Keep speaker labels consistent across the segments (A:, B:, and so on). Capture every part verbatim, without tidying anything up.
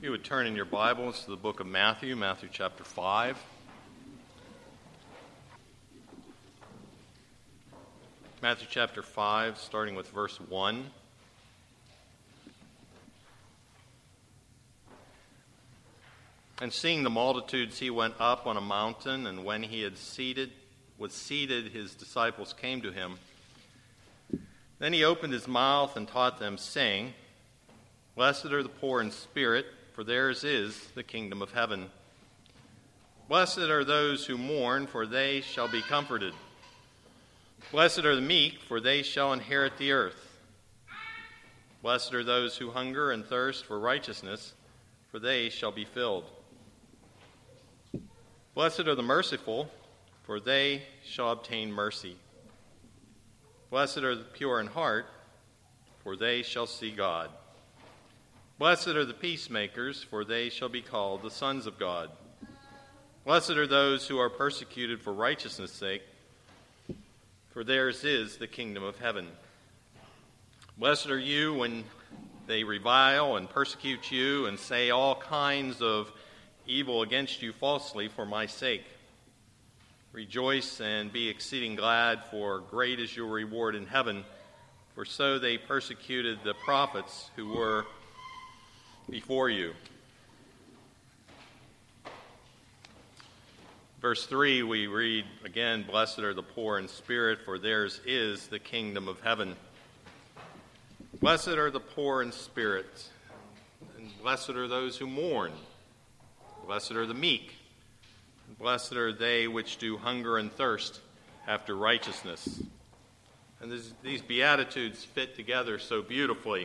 A: You would turn in your Bibles to the book of Matthew, Matthew chapter five. Matthew chapter five, starting with verse one. And seeing the multitudes, he went up on a mountain, and when he had seated, was seated, his disciples came to him. Then he opened his mouth and taught them, saying, Blessed are the poor in spirit, for theirs is the kingdom of heaven. Blessed are those who mourn, for they shall be comforted. Blessed are the meek, for they shall inherit the earth. Blessed are those who hunger and thirst for righteousness, for they shall be filled. Blessed are the merciful, for they shall obtain mercy. Blessed are the pure in heart, for they shall see God. Blessed are the peacemakers, for they shall be called the sons of God. Blessed are those who are persecuted for righteousness' sake, for theirs is the kingdom of heaven. Blessed are you when they revile and persecute you and say all kinds of evil against you falsely for my sake. Rejoice and be exceeding glad, for great is your reward in heaven, for so they persecuted the prophets who were before you. Verse three, we read again, Blessed are the poor in spirit, for theirs is the kingdom of heaven. Blessed are the poor in spirit, and blessed are those who mourn. Blessed are the meek, and blessed are they which do hunger and thirst after righteousness. And this, these Beatitudes fit together so beautifully.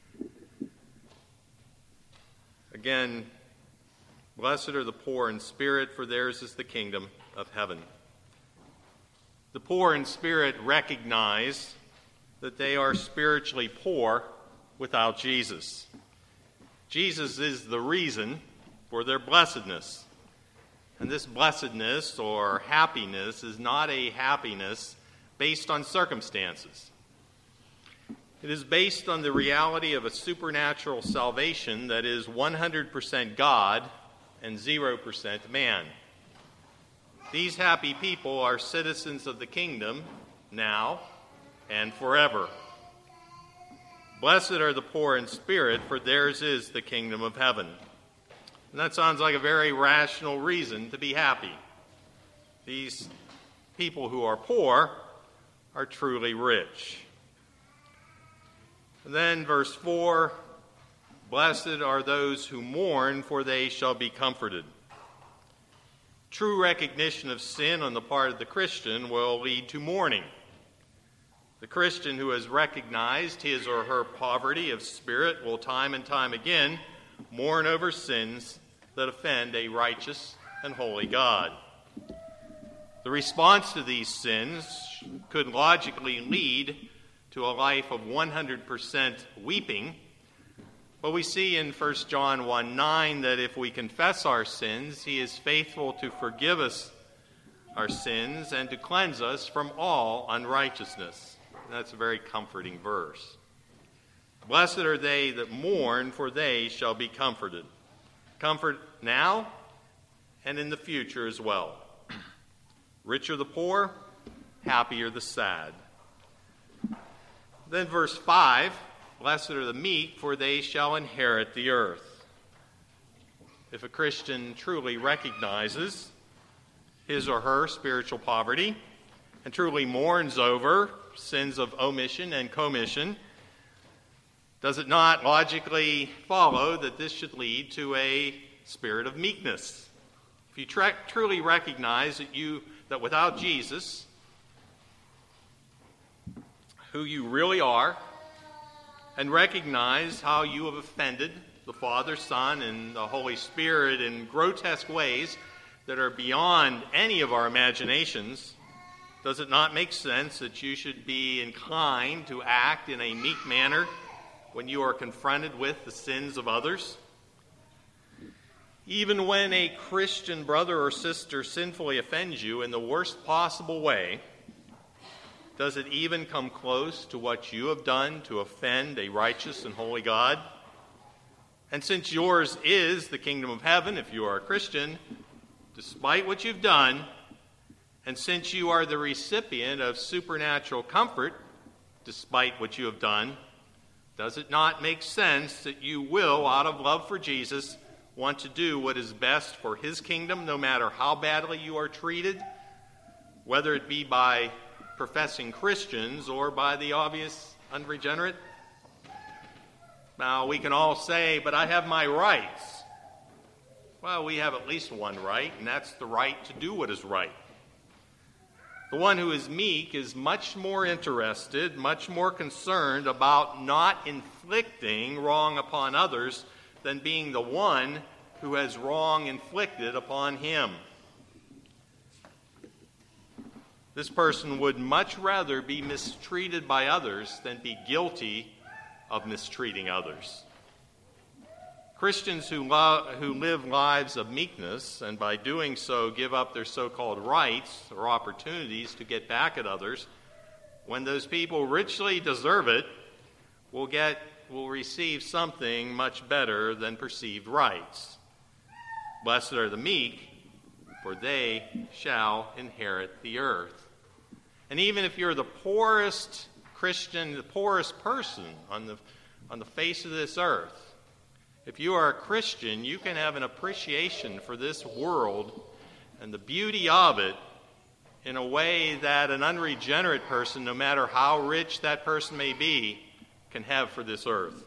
A: Again, blessed are the poor in spirit, for theirs is the kingdom of heaven. The poor in spirit recognize that they are spiritually poor without Jesus. Jesus is the reason for their blessedness. And this blessedness or happiness is not a happiness based on circumstances. It is based on the reality of a supernatural salvation that is one hundred percent God and zero percent man. These happy people are citizens of the kingdom now and forever. Blessed are the poor in spirit, for theirs is the kingdom of heaven. And that sounds like a very rational reason to be happy. These people who are poor are truly rich. And then verse four, Blessed are those who mourn, for they shall be comforted. True recognition of sin on the part of the Christian will lead to mourning. The Christian who has recognized his or her poverty of spirit will time and time again mourn over sins that offend a righteous and holy God. The response to these sins could logically lead to a life of one hundred percent weeping, but we see in First John one nine that if we confess our sins, he is faithful to forgive us our sins and to cleanse us from all unrighteousness. That's a very comforting verse. Blessed are they that mourn, for they shall be comforted. Comfort now and in the future as well. Rich are the poor, happy are the sad. Then verse five, Blessed are the meek, for they shall inherit the earth. If a Christian truly recognizes his or her spiritual poverty and truly mourns over sins of omission and commission, does it not logically follow that this should lead to a spirit of meekness? If you tra- truly recognize that you that without Jesus, who you really are, and recognize how you have offended the Father, Son, and the Holy Spirit in grotesque ways that are beyond any of our imaginations, does it not make sense that you should be inclined to act in a meek manner when you are confronted with the sins of others? Even when a Christian brother or sister sinfully offends you in the worst possible way, does it even come close to what you have done to offend a righteous and holy God? And since yours is the kingdom of heaven, if you are a Christian, despite what you've done, and since you are the recipient of supernatural comfort, despite what you have done, does it not make sense that you will, out of love for Jesus, want to do what is best for his kingdom, no matter how badly you are treated, whether it be by professing Christians or by the obvious unregenerate? Now, we can all say, but I have my rights. Well, we have at least one right, and that's the right to do what is right. The one who is meek is much more interested, much more concerned about not inflicting wrong upon others than being the one who has wrong inflicted upon him. This person would much rather be mistreated by others than be guilty of mistreating others. Christians who, lo- who live lives of meekness and by doing so give up their so-called rights or opportunities to get back at others, when those people richly deserve it, will get will receive something much better than perceived rights. Blessed are the meek, for they shall inherit the earth. And even if you're the poorest Christian, the poorest person on the on the face of this earth, if you are a Christian, you can have an appreciation for this world and the beauty of it in a way that an unregenerate person, no matter how rich that person may be, can have for this earth.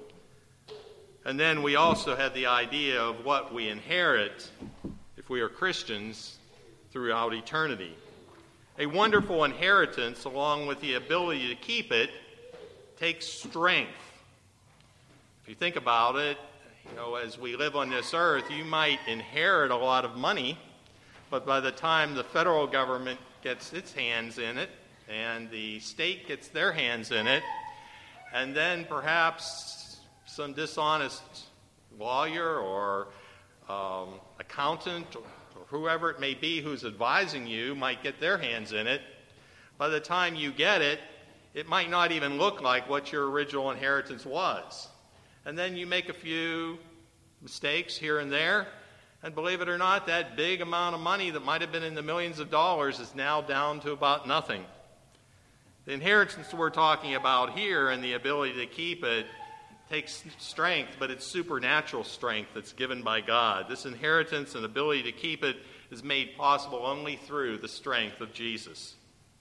A: And then we also have the idea of what we inherit if we are Christians throughout eternity. A wonderful inheritance, along with the ability to keep it, takes strength. If you think about it, you know, as we live on this earth, you might inherit a lot of money, but by the time the federal government gets its hands in it, and the state gets their hands in it, and then perhaps some dishonest lawyer or um, accountant or whoever it may be who's advising you might get their hands in it, by the time you get it, it might not even look like what your original inheritance was. And then you make a few mistakes here and there, and believe it or not, that big amount of money that might have been in the millions of dollars is now down to about nothing. The inheritance we're talking about here and the ability to keep it takes strength, but it's supernatural strength that's given by God. This inheritance and ability to keep it is made possible only through the strength of Jesus.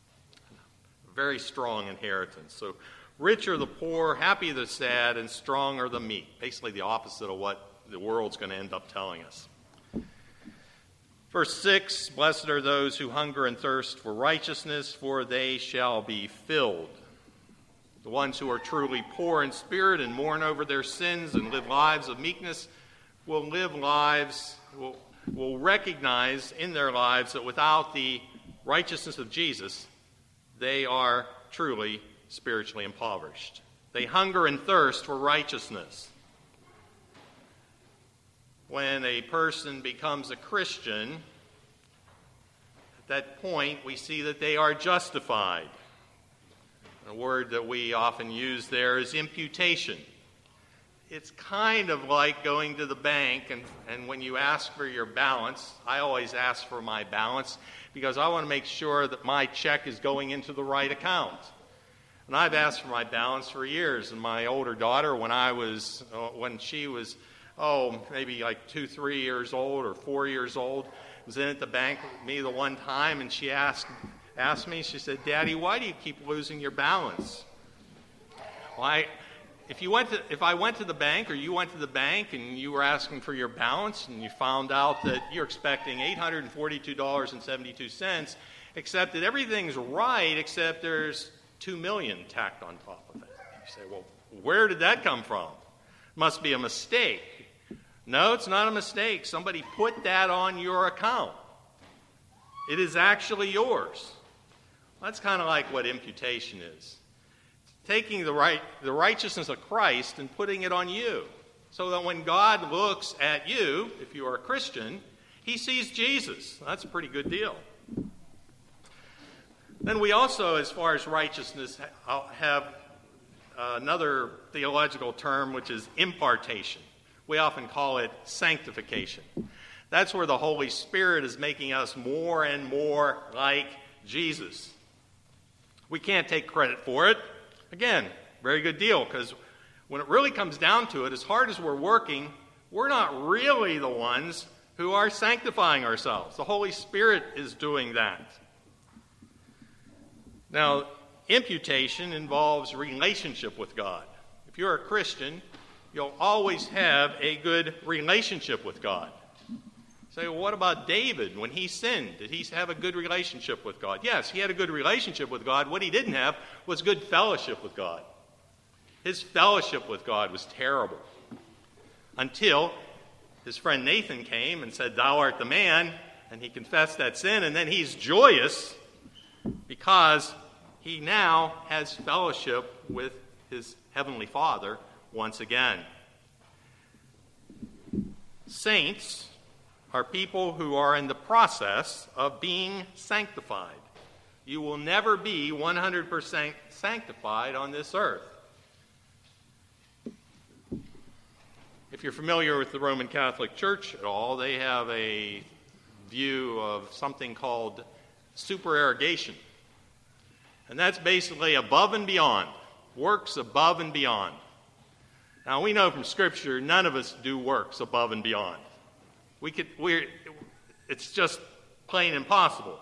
A: A very strong inheritance. So rich are the poor, happy the sad, and strong are the meek. Basically the opposite of what the world's going to end up telling us. Verse six, blessed are those who hunger and thirst for righteousness, for they shall be filled. The ones who are truly poor in spirit and mourn over their sins and live lives of meekness will live lives, will, will recognize in their lives that without the righteousness of Jesus, they are truly spiritually impoverished. They hunger and thirst for righteousness. When a person becomes a Christian, at that point we see that they are justified. A word that we often use there is imputation. It's kind of like going to the bank, and, and when you ask for your balance, I always ask for my balance because I want to make sure that my check is going into the right account. And I've asked for my balance for years. And my older daughter, when I was, uh, when she was, oh, maybe like two, three years old or four years old, was in at the bank with me the one time, and she asked asked me, she said, "Daddy, why do you keep losing your balance?" Well, I, if you went to, if I went to the bank or you went to the bank and you were asking for your balance and you found out that you're expecting eight hundred forty-two dollars and seventy-two cents, except that everything's right except there's two million dollars tacked on top of it. You say, well, where did that come from? Must be a mistake. No, it's not a mistake. Somebody put that on your account. It is actually yours. That's kind of like what imputation is. Taking the right, the righteousness of Christ and putting it on you. So that when God looks at you, if you are a Christian, he sees Jesus. That's a pretty good deal. Then we also, as far as righteousness, have another theological term, which is impartation. We often call it sanctification. That's where the Holy Spirit is making us more and more like Jesus. We can't take credit for it. Again, very good deal, because when it really comes down to it, as hard as we're working, we're not really the ones who are sanctifying ourselves. The Holy Spirit is doing that. Now, imputation involves relationship with God. If you're a Christian, you'll always have a good relationship with God. Say, well, what about David when he sinned? Did he have a good relationship with God? Yes, he had a good relationship with God. What he didn't have was good fellowship with God. His fellowship with God was terrible. Until his friend Nathan came and said, "Thou art the man," and he confessed that sin, and then he's joyous because he now has fellowship with his heavenly Father once again. Saints are people who are in the process of being sanctified. You will never be one hundred percent sanctified on this earth. If you're familiar with the Roman Catholic Church at all, they have a view of something called supererogation. And that's basically above and beyond, works above and beyond. Now, we know from Scripture none of us do works above and beyond. We could, we're, it's just plain impossible.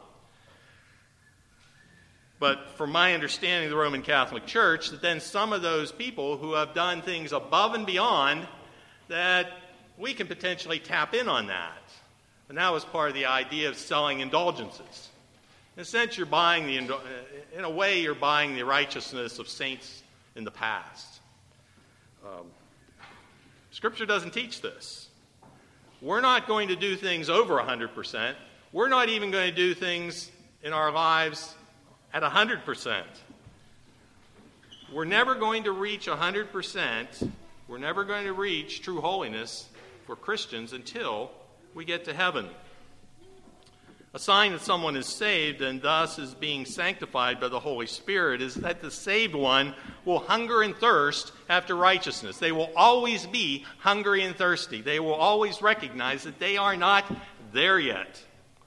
A: But from my understanding of the Roman Catholic Church, that then some of those people who have done things above and beyond, that we can potentially tap in on that. And that was part of the idea of selling indulgences. In a sense, you're buying the, in a way, you're buying the righteousness of saints in the past. Um, Scripture doesn't teach this. We're not going to do things over one hundred percent. We're not even going to do things in our lives at one hundred percent. We're never going to reach one hundred percent. We're never going to reach true holiness for Christians until we get to heaven. A sign that someone is saved and thus is being sanctified by the Holy Spirit is that the saved one will hunger and thirst after righteousness. They will always be hungry and thirsty. They will always recognize that they are not there yet.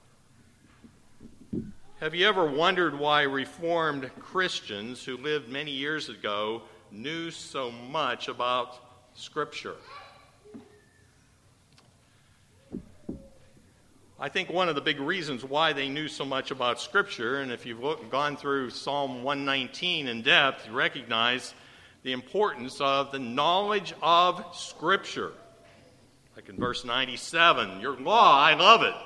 A: Have you ever wondered why Reformed Christians who lived many years ago knew so much about Scripture? I think one of the big reasons why they knew so much about Scripture, and if you've looked, gone through Psalm one nineteen in depth, you recognize the importance of the knowledge of Scripture. Like in verse ninety-seven, your law, I love it.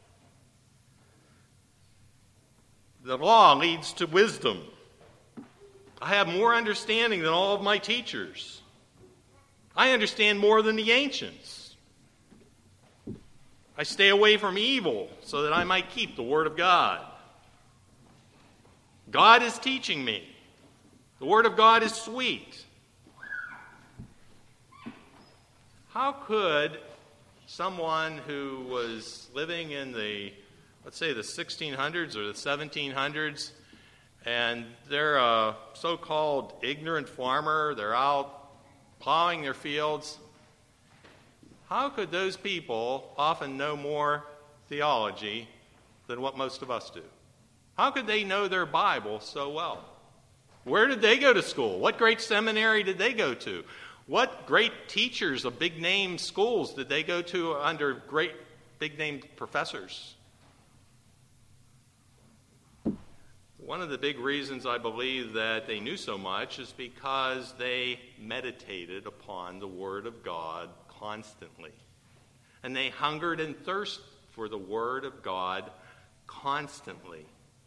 A: The law leads to wisdom. I have more understanding than all of my teachers. I understand more than the ancients. I stay away from evil so that I might keep the Word of God. God is teaching me. The Word of God is sweet. How could someone who was living in the, let's say, the sixteen hundreds or the seventeen hundreds, and they're a so-called ignorant farmer, they're out plowing their fields, how could those people often know more theology than what most of us do? How could they know their Bible so well? Where did they go to school? What great seminary did they go to? What great teachers of big-name schools did they go to under great big-name professors? One of the big reasons I believe that they knew so much is because they meditated upon the Word of God constantly. And they hungered and thirsted for the Word of God constantly.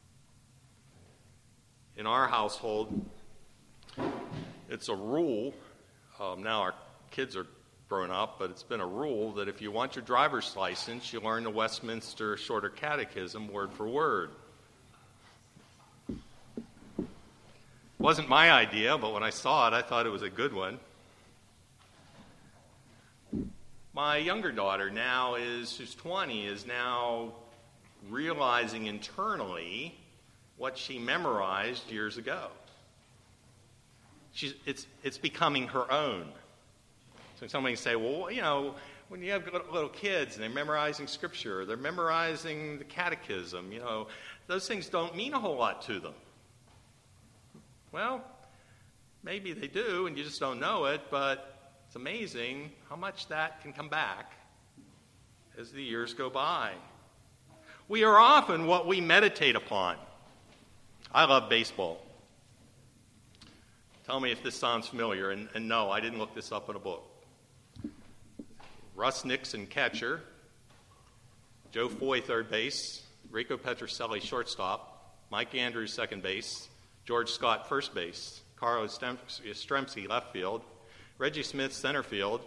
A: In our household, it's a rule. Um, now our kids are grown up, but it's been a rule that if you want your driver's license, you learn the Westminster Shorter Catechism word for word. It wasn't my idea, but when I saw it, I thought it was a good one. My younger daughter now is, who's twenty, is now realizing internally what she memorized years ago. She's, it's, it's becoming her own. So somebody can say, well, you know, when you have little kids and they're memorizing Scripture, they're memorizing the catechism, you know, those things don't mean a whole lot to them. Well, maybe they do, and you just don't know it, but it's amazing how much that can come back as the years go by. We are often what we meditate upon. I love baseball. Tell me if this sounds familiar, and, and no, I didn't look this up in a book. Russ Nixon, catcher. Joe Foy, third base. Rico Petrocelli, shortstop. Mike Andrews, second base. George Scott, first base. Carl Yastrzemski, left field. Reggie Smith, center field.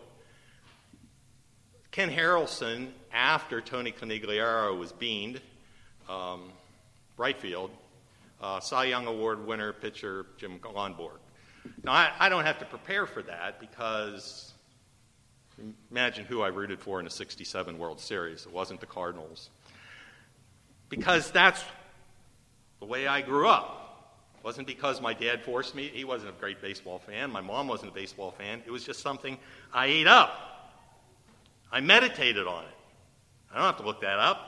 A: Ken Harrelson, after Tony Conigliaro was beamed, um, right field. Uh, Cy Young Award winner pitcher Jim Lonborg. Now, I, I don't have to prepare for that because imagine who I rooted for in the sixty-seven World Series. It wasn't the Cardinals. Because that's the way I grew up. It wasn't because my dad forced me. He wasn't a great baseball fan. My mom wasn't a baseball fan. It was just something I ate up. I meditated on it. I don't have to look that up.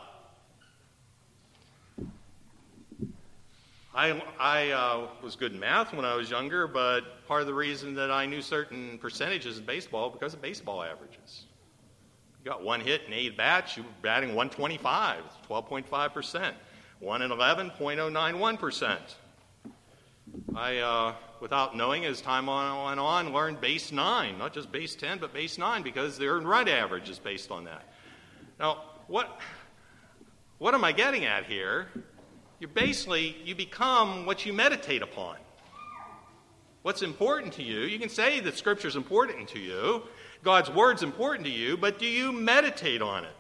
A: I, I uh, was good in math when I was younger, but part of the reason that I knew certain percentages in baseball because of baseball averages. You got one hit and eight bats, you were batting one twenty-five, twelve point five percent. one in eleven, zero point zero nine one percent. I, uh, without knowing as time went on, learned base nine, not just base ten, but base nine, because the earned run average is based on that. Now, what, what am I getting at here? You basically, you become what you meditate upon. What's important to you? You can say that Scripture is important to you, God's Word's important to you, but do you meditate on it?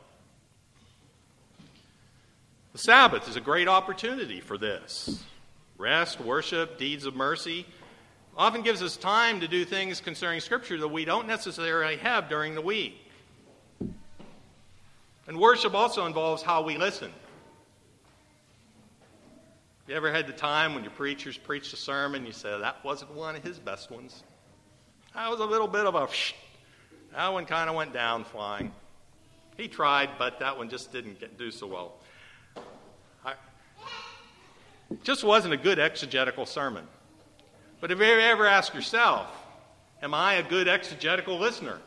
A: The Sabbath is a great opportunity for this. Rest, worship, deeds of mercy often gives us time to do things concerning Scripture that we don't necessarily have during the week. And worship also involves how we listen. You ever had the time when your preachers preached a sermon, you say, that wasn't one of his best ones? That was a little bit of a, that one kind of went down flying. He tried, but that one just didn't get, do so well. I, it just wasn't a good exegetical sermon. But have you ever asked yourself, am I a good exegetical listener?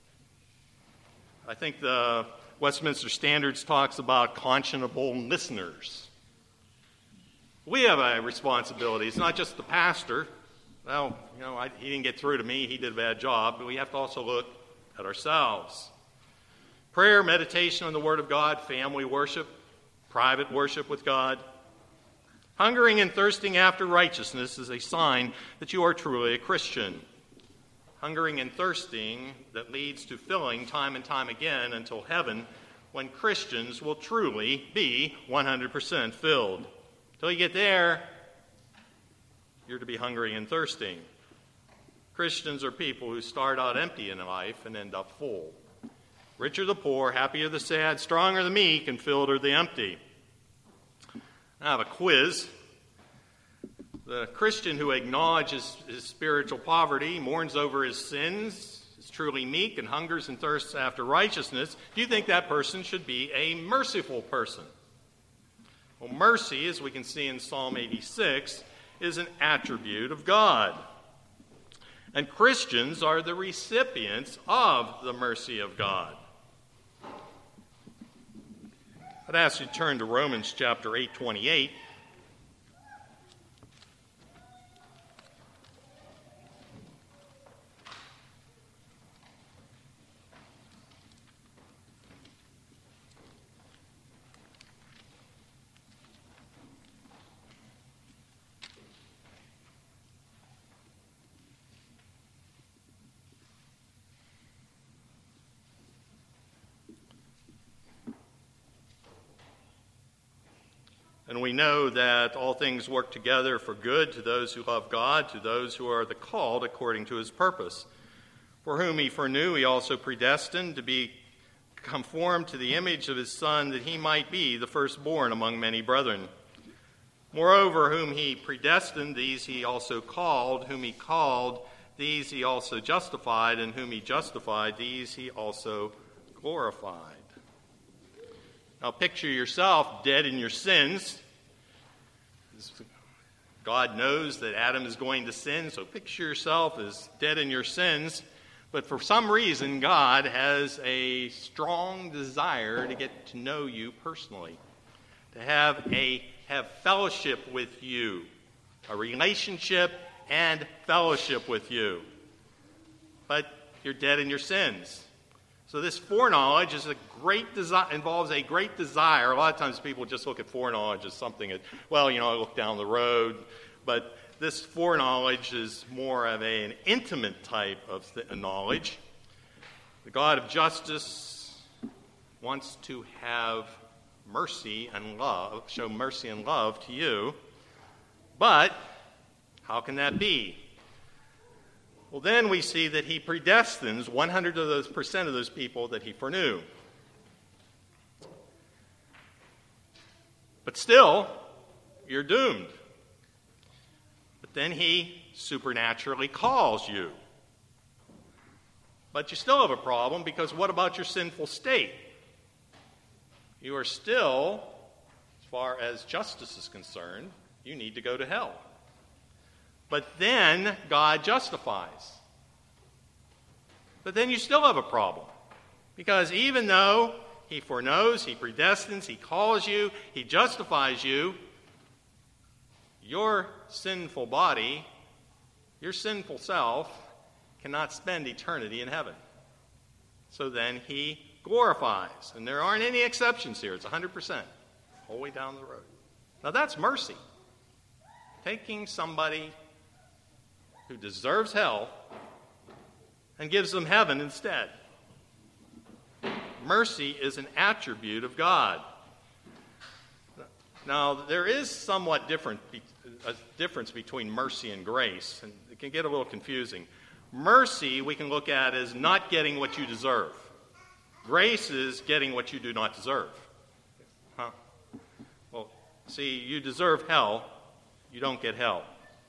A: I think the Westminster Standards talks about conscionable listeners. We have a responsibility. It's not just the pastor. Well, you know, I, he didn't get through to me. He did a bad job. But we have to also look at ourselves. Prayer, meditation on the Word of God, family worship, private worship with God. Hungering and thirsting after righteousness is a sign that you are truly a Christian. Hungering and thirsting that leads to filling time and time again until heaven, when Christians will truly be one hundred percent filled. Until you get there, you're to be hungry and thirsting. Christians are people who start out empty in life and end up full. Rich are the poor, happy are the sad, strong are the meek, and filled are the empty. I have a quiz. The Christian who acknowledges his spiritual poverty, mourns over his sins, is truly meek, and hungers and thirsts after righteousness, do you think that person should be a merciful person? Well, mercy, as we can see in Psalm eighty-six, is an attribute of God. And Christians are the recipients of the mercy of God. I'd ask you to turn to Romans chapter eight twenty-eight. And we know that all things work together for good to those who love God, to those who are the called according to his purpose. For whom he foreknew, he also predestined to be conformed to the image of his Son, that he might be the firstborn among many brethren. Moreover, whom he predestined, these he also called. Whom he called, these he also justified, and whom he justified, these he also glorified. Now picture yourself dead in your sins. God knows that Adam is going to sin, so picture yourself as dead in your sins. But for some reason, God has a strong desire to get to know you personally, to have a have fellowship with you, a relationship and fellowship with you. But you're dead in your sins. So this foreknowledge is a great desi- involves a great desire. A lot of times people just look at foreknowledge as something that, well, you know, I look down the road. But this foreknowledge is more of a, an intimate type of th- knowledge. The God of justice wants to have mercy and love, show mercy and love to you. But how can that be? Well, then we see that he predestines one hundred of those percent of those people that he foreknew. But still, you're doomed. But then he supernaturally calls you. But you still have a problem, because what about your sinful state? You are still, as far as justice is concerned, you need to go to hell. But then God justifies. But then you still have a problem. Because even though he foreknows, he predestines, he calls you, he justifies you, your sinful body, your sinful self, cannot spend eternity in heaven. So then he glorifies. And there aren't any exceptions here. It's one hundred percent. All the way down the road. Now that's mercy. Taking somebody who deserves hell and gives them heaven instead. Mercy is an attribute of God. Now, there is somewhat different a difference between mercy and grace, and it can get a little confusing. Mercy we can look at as not getting what you deserve. Grace is getting what you do not deserve. Huh? Well, see, you deserve hell, you don't get hell.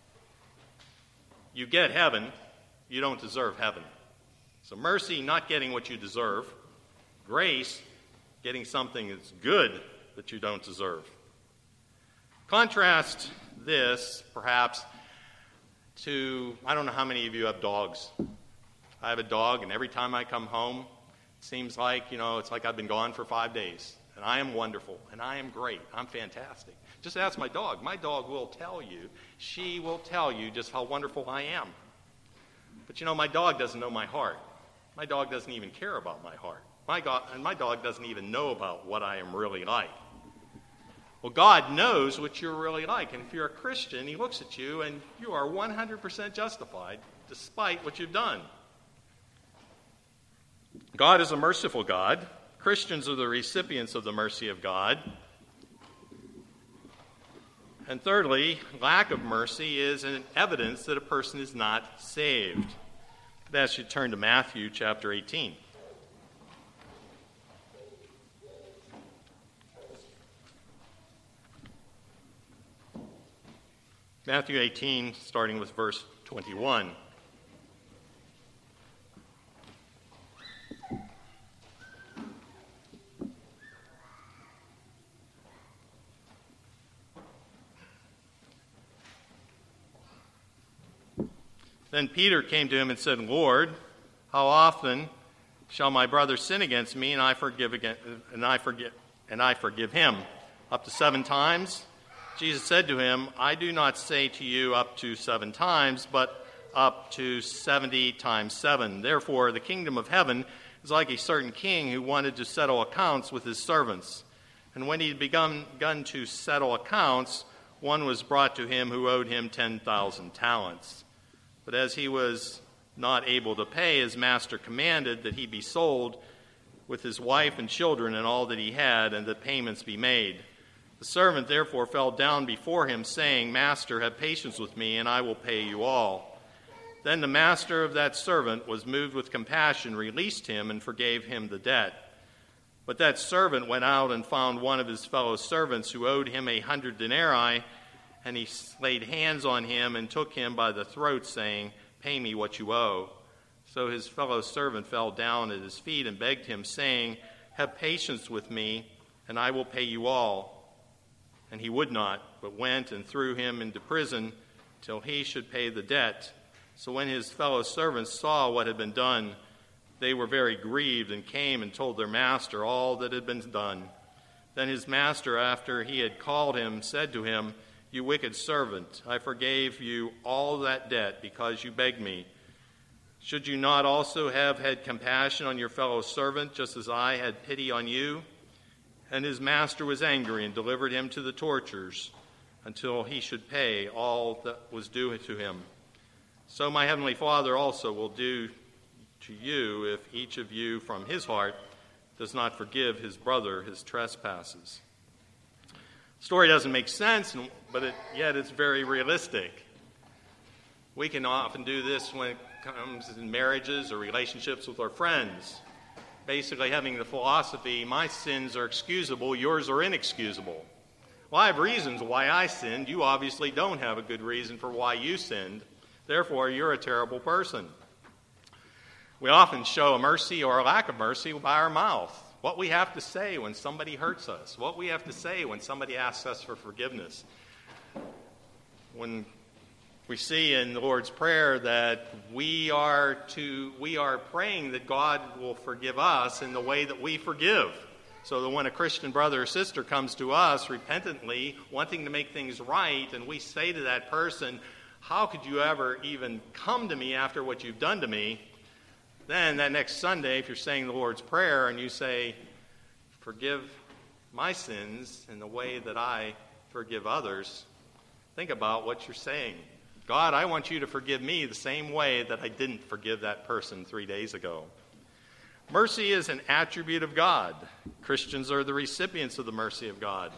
A: You get heaven, you don't deserve heaven. So mercy, not getting what you deserve. Grace, getting something that's good that you don't deserve. Contrast this, perhaps, to, I don't know how many of you have dogs. I have a dog, and every time I come home, it seems like, you know, it's like I've been gone for five days. And I am wonderful, and I am great. I'm fantastic. Just ask my dog. My dog will tell you, she will tell you just how wonderful I am. But you know, my dog doesn't know my heart. My dog doesn't even care about my heart. My God, and my dog doesn't even know about what I am really like. Well, God knows what you're really like. And if you're a Christian, he looks at you, and you are one hundred percent justified despite what you've done. God is a merciful God. Christians are the recipients of the mercy of God. And thirdly, lack of mercy is an evidence that a person is not saved. I'd ask you to turn to Matthew chapter eighteen. Matthew eighteen, starting with verse twenty-one. Then Peter came to him and said, Lord, how often shall my brother sin against me and I forgive again, and I forgive and I forgive him? Up to seven times? Jesus said to him, I do not say to you up to seven times, but up to seventy times seven. Therefore, the kingdom of heaven is like a certain king who wanted to settle accounts with his servants. And when he had begun, begun to settle accounts, one was brought to him who owed him ten thousand talents. But as he was not able to pay, his master commanded that he be sold with his wife and children and all that he had, and that payments be made. The servant therefore fell down before him, saying, Master, have patience with me, and I will pay you all. Then the master of that servant was moved with compassion, released him, and forgave him the debt. But that servant went out and found one of his fellow servants who owed him a hundred denarii, and he laid hands on him and took him by the throat, saying, pay me what you owe." So his fellow servant fell down at his feet and begged him, saying, "Have patience with me, and I will pay you all." And he would not, but went and threw him into prison till he should pay the debt. So when his fellow servants saw what had been done, they were very grieved and came and told their master all that had been done. Then his master, after he had called him, said to him, "You wicked servant, I forgave you all that debt because you begged me. Should you not also have had compassion on your fellow servant, just as I had pity on you?" And his master was angry and delivered him to the torturers until he should pay all that was due to him. So my heavenly Father also will do to you if each of you from his heart does not forgive his brother his trespasses. The story doesn't make sense, but it, yet it's very realistic. We can often do this when it comes in marriages or relationships with our friends. Basically having the philosophy, my sins are excusable, yours are inexcusable. Well, I have reasons why I sinned. You obviously don't have a good reason for why you sinned. Therefore, you're a terrible person. We often show a mercy or a lack of mercy by our mouth. What we have to say when somebody hurts us. What we have to say when somebody asks us for forgiveness. When we see in the Lord's Prayer that we are to we are praying that God will forgive us in the way that we forgive. So that when a Christian brother or sister comes to us repentantly, wanting to make things right, and we say to that person, "How could you ever even come to me after what you've done to me?" Then that next Sunday, if you're saying the Lord's Prayer and you say, "Forgive my sins in the way that I forgive others," think about what you're saying. God, I want you to forgive me the same way that I didn't forgive that person three days ago. Mercy is an attribute of God. Christians are the recipients of the mercy of God.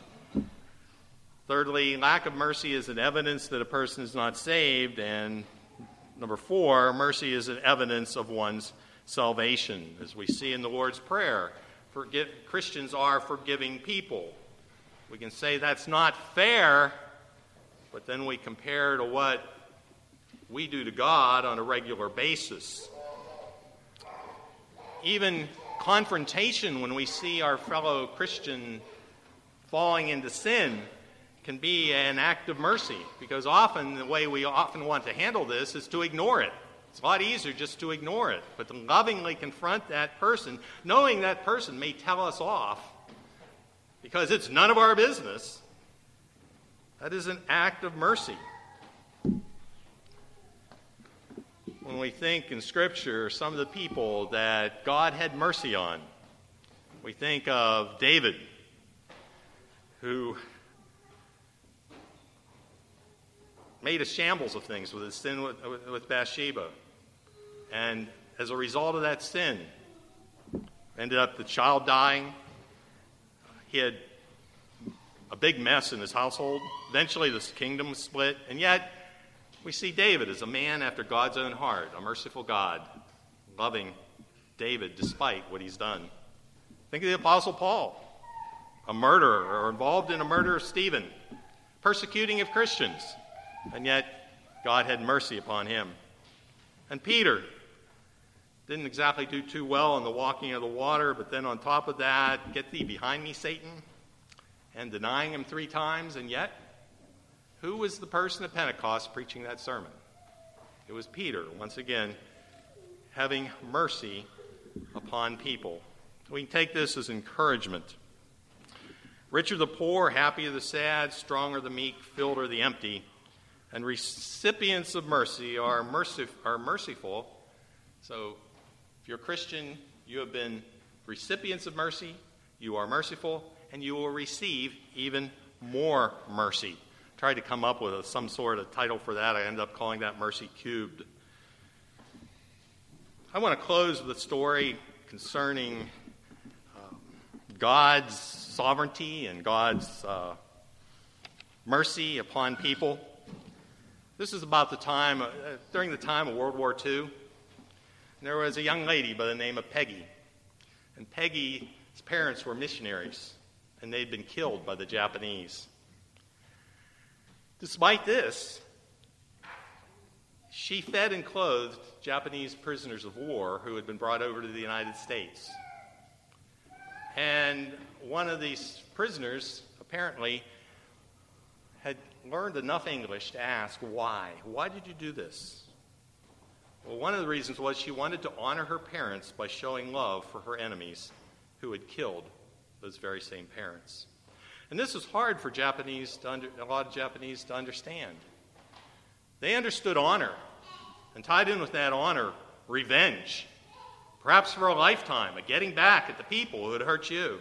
A: Thirdly, lack of mercy is an evidence that a person is not saved. And number four, mercy is an evidence of one's salvation. As we see in the Lord's Prayer, forgive, Christians are forgiving people. We can say that's not fair, but then we compare to what we do to God on a regular basis. Even confrontation when we see our fellow Christian falling into sin can be an act of mercy, because often the way we often want to handle this is to ignore it. It's a lot easier just to ignore it, but to lovingly confront that person, knowing that person may tell us off because it's none of our business, that is an act of mercy. When we think in Scripture some of the people that God had mercy on, we think of David, who made a shambles of things with his sin with, with Bathsheba. And as a result of that sin, ended up the child dying. He had a big mess in his household. Eventually this kingdom was split. And yet we see David as a man after God's own heart, a merciful God, loving David despite what he's done. Think of the Apostle Paul, a murderer or involved in a murder of Stephen, persecuting of Christians. And yet God had mercy upon him. And Peter didn't exactly do too well in the walking of the water, but then on top of that, get thee behind me, Satan, and denying him three times. And yet, who was the person at Pentecost preaching that sermon? It was Peter, once again, having mercy upon people. We can take this as encouragement. Rich are the poor, happy are the sad, strong are the meek, filled are the empty. And recipients of mercy are, mercif- are merciful. So if you're a Christian, you have been recipients of mercy, you are merciful, and you will receive even more mercy. Tried to come up with a, some sort of title for that. I ended up calling that Mercy Cubed. I want to close with a story concerning um, God's sovereignty and God's uh, mercy upon people. This is about the time, uh, during the time of World War Two. There was a young lady by the name of Peggy. And Peggy's parents were missionaries, and they'd been killed by the Japanese. Despite this, she fed and clothed Japanese prisoners of war who had been brought over to the United States. And one of these prisoners apparently had learned enough English to ask why. Why did you do this? Well, one of the reasons was she wanted to honor her parents by showing love for her enemies who had killed those very same parents. And this was hard for Japanese to under, a lot of Japanese to understand. They understood honor, and tied in with that honor, revenge, perhaps for a lifetime, of getting back at the people who had hurt you.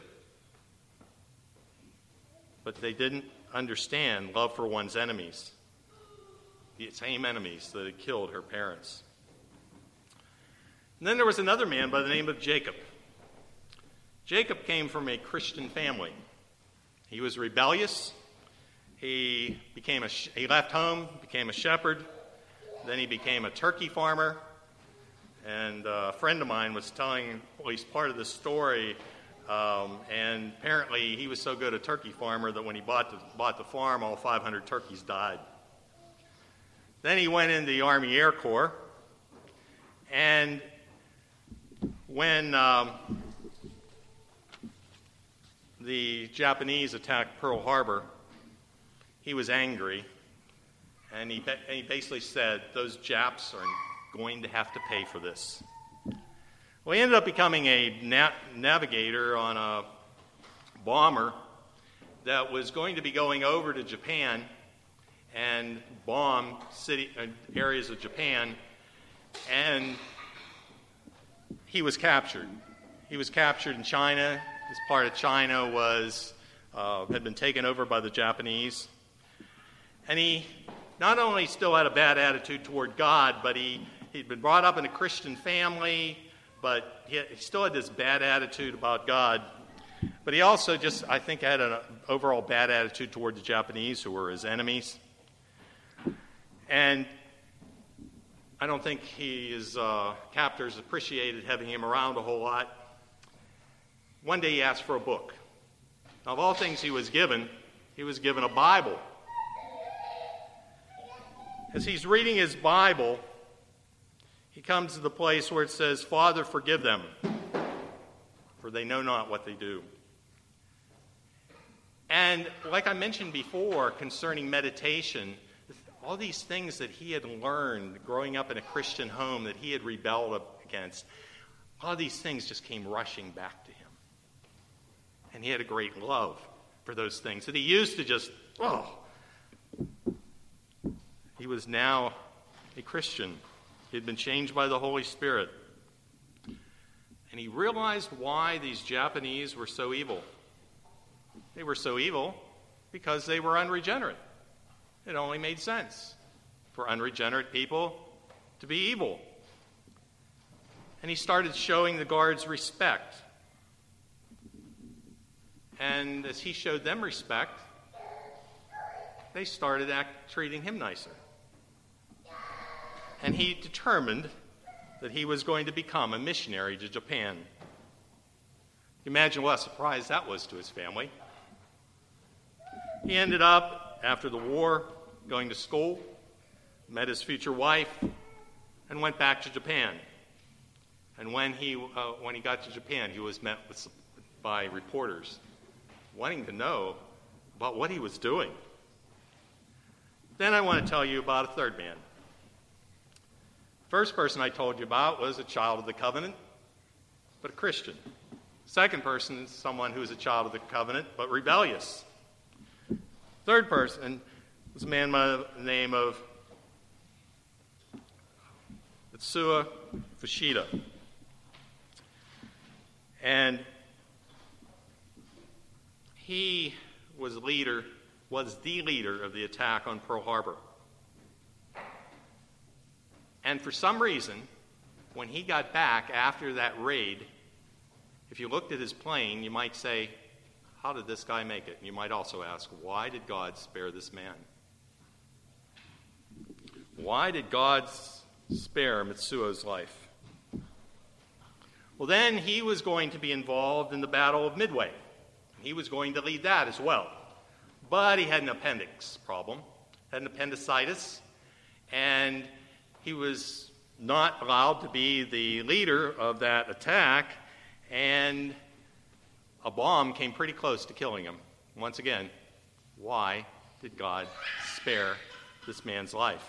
A: But they didn't understand love for one's enemies, the same enemies that had killed her parents. And then there was another man by the name of Jacob. Jacob came from a Christian family. He was rebellious. He became a he left home, became a shepherd. Then he became a turkey farmer. And a friend of mine was telling at least part of the story. Um, and apparently he was so good a turkey farmer that when he bought the, bought the farm, all five hundred turkeys died. Then he went into the Army Air Corps. And when um, the Japanese attacked Pearl Harbor, he was angry. And he, and he basically said, those Japs are going to have to pay for this. Well, he ended up becoming a na- navigator on a bomber that was going to be going over to Japan and bomb city uh, areas of Japan, and he was captured. He was captured in China. This part of China was uh, had been taken over by the Japanese, and he not only still had a bad attitude toward God, but he he'd been brought up in a Christian family. But he, he still had this bad attitude about God. But he also just, I think, had an overall bad attitude toward the Japanese, who were his enemies. And I don't think he, his uh, captors appreciated having him around a whole lot. One day he asked for a book. Now, of all things he was given, he was given a Bible. As he's reading his Bible, he comes to the place where it says, Father, forgive them, for they know not what they do. And like I mentioned before concerning meditation, all these things that he had learned growing up in a Christian home that he had rebelled against, all these things just came rushing back to him. And he had a great love for those things that he used to just, oh. He was now a Christian. He had been changed by the Holy Spirit. And he realized why these Japanese were so evil. They were so evil because they were unregenerate. It only made sense for unregenerate people to be evil. And he started showing the guards respect. And as he showed them respect, they started act, treating him nicer. And he determined that he was going to become a missionary to Japan. Imagine what a surprise that was to his family. He ended up, after the war, going to school, met his future wife, and went back to Japan. And when he uh, when he got to Japan, he was met with, by reporters wanting to know about what he was doing. Then I want to tell you about a third man. First person I told you about was a child of the covenant, but a Christian. Second person is someone who is a child of the covenant, but rebellious. Third person was a man by the name of Mitsuo Fushida. And he was leader, was the leader of the attack on Pearl Harbor. And for some reason, when he got back after that raid, if you looked at his plane, you might say, how did this guy make it? And you might also ask, why did God spare this man? Why did God spare Mitsuo's life? Well, then he was going to be involved in the Battle of Midway. He was going to lead that as well. But he had an appendix problem, had an appendicitis, and he was not allowed to be the leader of that attack, and a bomb came pretty close to killing him. Once again, why did God spare this man's life?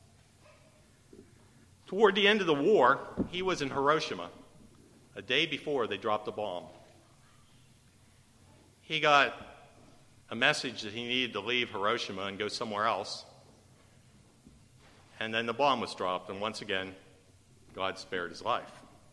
A: Toward the end of the war, he was in Hiroshima, a day before they dropped the bomb. He got a message that he needed to leave Hiroshima and go somewhere else. And then the bomb was dropped, and once again, God spared his life.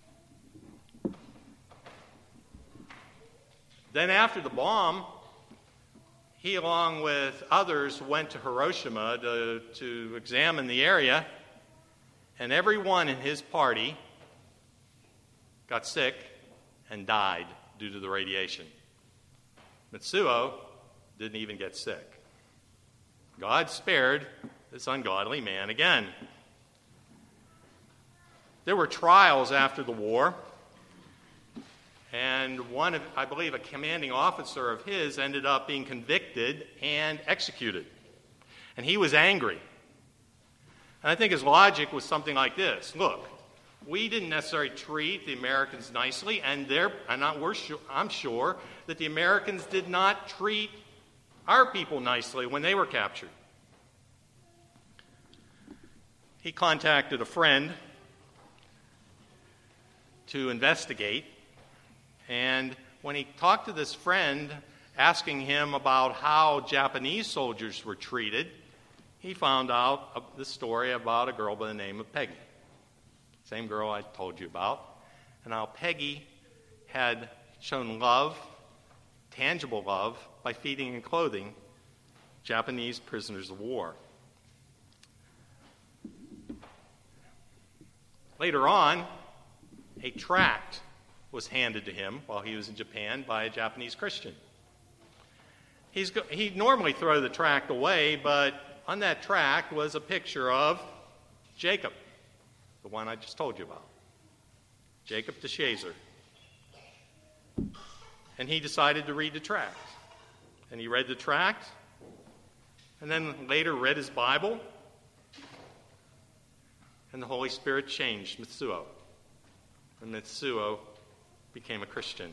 A: Then after the bomb, he, along with others, went to Hiroshima to, to examine the area, and everyone in his party got sick and died due to the radiation. Mitsuo didn't even get sick. God spared this ungodly man again. There were trials after the war, and one of, I believe, a commanding officer of his ended up being convicted and executed. And he was angry. And I think his logic was something like this. Look, we didn't necessarily treat the Americans nicely, and they're, and not, we're sure, I'm sure that the Americans did not treat our people nicely when they were captured. He contacted a friend to investigate, and when he talked to this friend, asking him about how Japanese soldiers were treated, he found out the story about a girl by the name of Peggy. Same girl I told you about. And how Peggy had shown love, tangible love, by feeding and clothing Japanese prisoners of war. Later on, a tract was handed to him while he was in Japan by a Japanese Christian. He's go- he'd normally throw the tract away, but on that tract was a picture of Jacob, the one I just told you about, Jacob de Shazer. And he decided to read the tract. And he read the tract, and then later read his Bible, and the Holy Spirit changed Mitsuo. And Mitsuo became a Christian.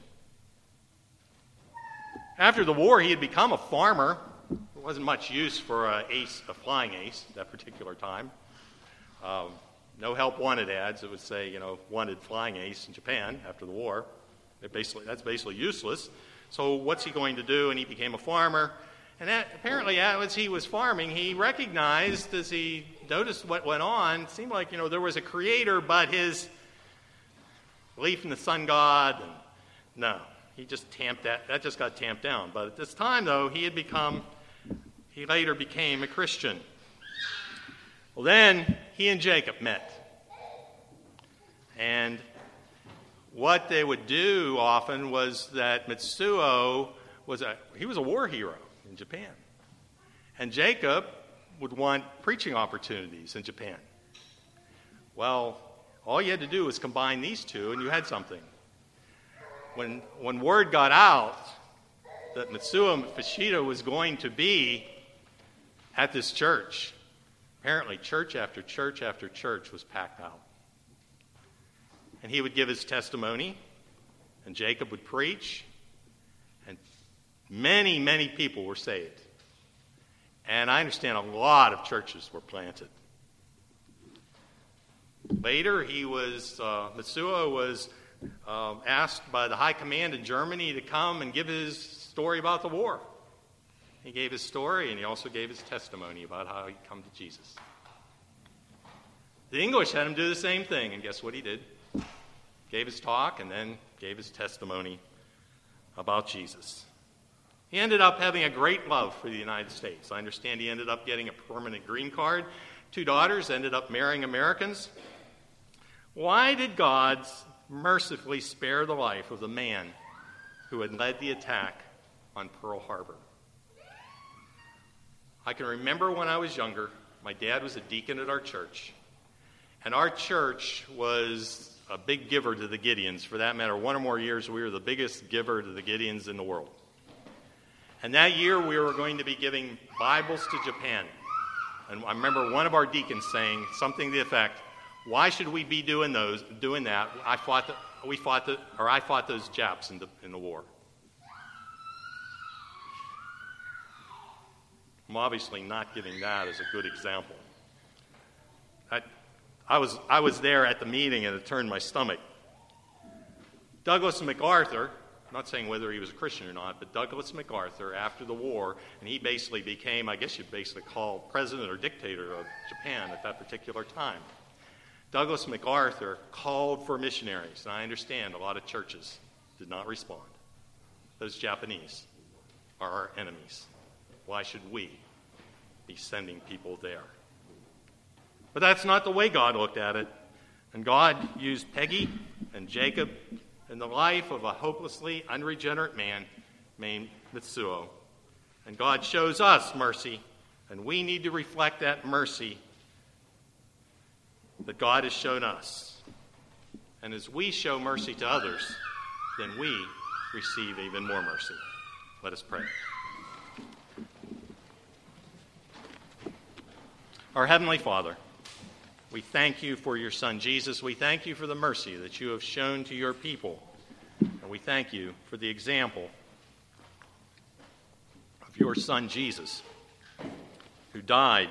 A: After the war, he had become a farmer. There wasn't much use for a, ace, a flying ace at that particular time. Um, no help wanted ads that would say, you know, wanted flying ace in Japan after the war. It basically, that's basically useless. So what's he going to do? And he became a farmer. And that, apparently, as he was farming, he recognized, as he noticed what went on, it seemed like, you know, there was a creator, but his belief in the sun god, and no, he just tamped that, that just got tamped down. But at this time, though, he had become, he later became a Christian. Well, then, he and Jacob met. And what they would do often was that Mitsuo was a, he was a war hero in Japan. And Jacob would want preaching opportunities in Japan. Well, all you had to do was combine these two, and you had something. When, when word got out that Mitsuo Fushida was going to be at this church, apparently church after church after church was packed out. And he would give his testimony, and Jacob would preach, and many, many people were saved. And I understand a lot of churches were planted. Later, he was, uh, Mitsuo was uh, asked by the high command in Germany to come and give his story about the war. He gave his story, and he also gave his testimony about how he'd come to Jesus. The English had him do the same thing, and guess what he did? Gave his talk, and then gave his testimony about Jesus. He ended up having a great love for the United States. I understand he ended up getting a permanent green card. Two daughters ended up marrying Americans. Why did God mercifully spare the life of the man who had led the attack on Pearl Harbor? I can remember when I was younger, my dad was a deacon at our church. And our church was a big giver to the Gideons. For that matter, one or more years, we were the biggest giver to the Gideons in the world. And that year, we were going to be giving Bibles to Japan. And I remember one of our deacons saying something to the effect, why should we be doing those, doing that? I fought the, we fought the, or I fought those Japs in the, in the war. I'm obviously not giving that as a good example. I, I was, I was there at the meeting and it turned my stomach. Douglas MacArthur, I'm not saying whether he was a Christian or not, but Douglas MacArthur, after the war, and he basically became, I guess you'd basically call president or dictator of Japan at that particular time. Douglas MacArthur called for missionaries, and I understand a lot of churches did not respond. Those Japanese are our enemies. Why should we be sending people there? But that's not the way God looked at it. And God used Peggy and Jacob in the life of a hopelessly unregenerate man named Mitsuo. And God shows us mercy, and we need to reflect that mercy that God has shown us. And as we show mercy to others, then we receive even more mercy. Let us pray. Our Heavenly Father, we thank you for your Son, Jesus. We thank you for the mercy that you have shown to your people. And we thank you for the example of your Son, Jesus, who died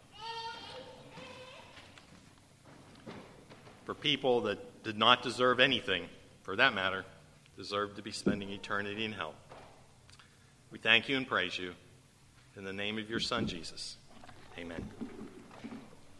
A: for people that did not deserve anything, for that matter, deserved to be spending eternity in hell. We thank you and praise you in the name of your Son, Jesus. Amen.